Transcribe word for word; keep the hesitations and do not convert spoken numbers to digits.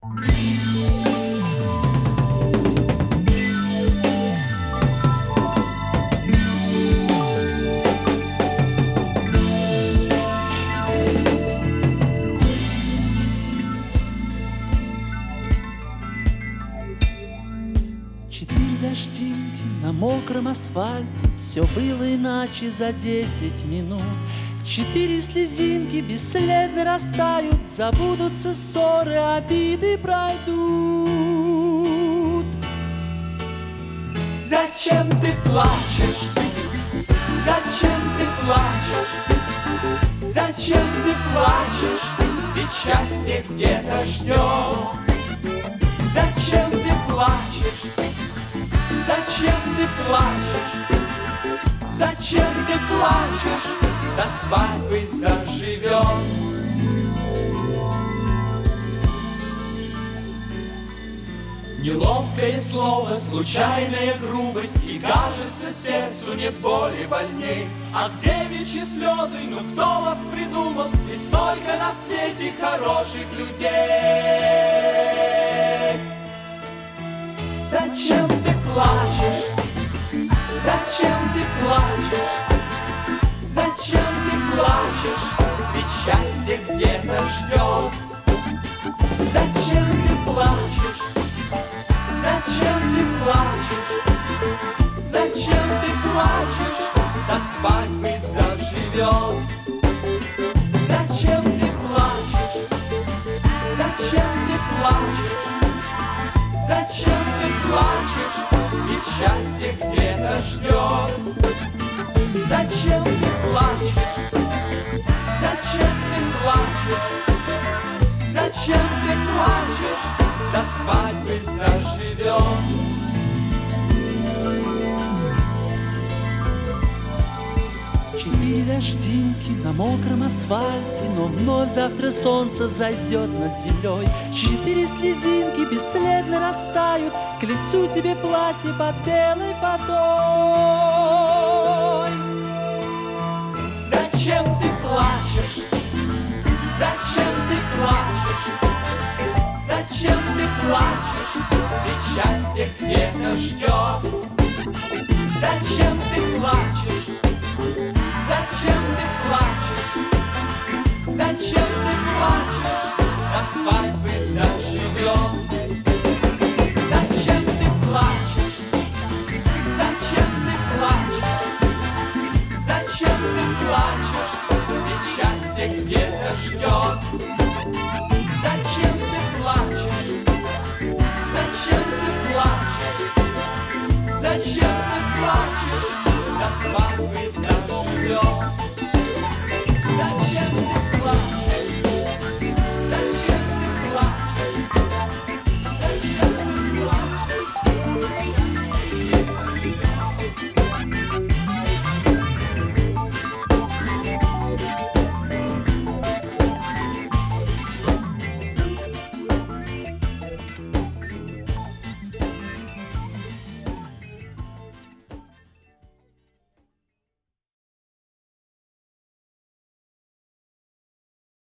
На мокром асфальте все было иначе за десять минут. Четыре слезинки бесследно растают, забудутся ссоры, обиды пройдут. Зачем ты плачешь? Зачем ты плачешь? Зачем ты плачешь? Ведь счастье где-то ждет. Зачем ты плачешь? Зачем ты плачешь? Зачем ты плачешь? До свадьбы заживет. Неловкое слово, случайная грубость, и кажется, сердцу нет боли больней. А где девичьи слезы, ну кто вас придумал? Ведь столько на свете хороших людей. Зачем ты плачешь? Зачем ты плачешь? Зачем ты плачешь? Ведь счастье где-то ждет. Зачем ты плачешь? Зачем ты плачешь? Зачем ты плачешь? До свадьбы заживет. Зачем ты плачешь? Зачем ты плачешь? Зачем ты плачешь? Ведь счастье где-то ждет. Зачем ты плачешь? Зачем ты плачешь? Зачем ты плачешь? До свадьбы заживет. Четыре дождинки на мокром асфальте, но вновь завтра солнце взойдет над землей. Четыре слезинки бесследно растают, к лицу тебе платье под белой водой. Зачем ты плачешь? Зачем ты плачешь? Зачем ты плачешь? Ведь счастье где-то ждет. Зачем ты плачешь? Зачем ты плачешь? Зачем ты плачешь? До свадьбы за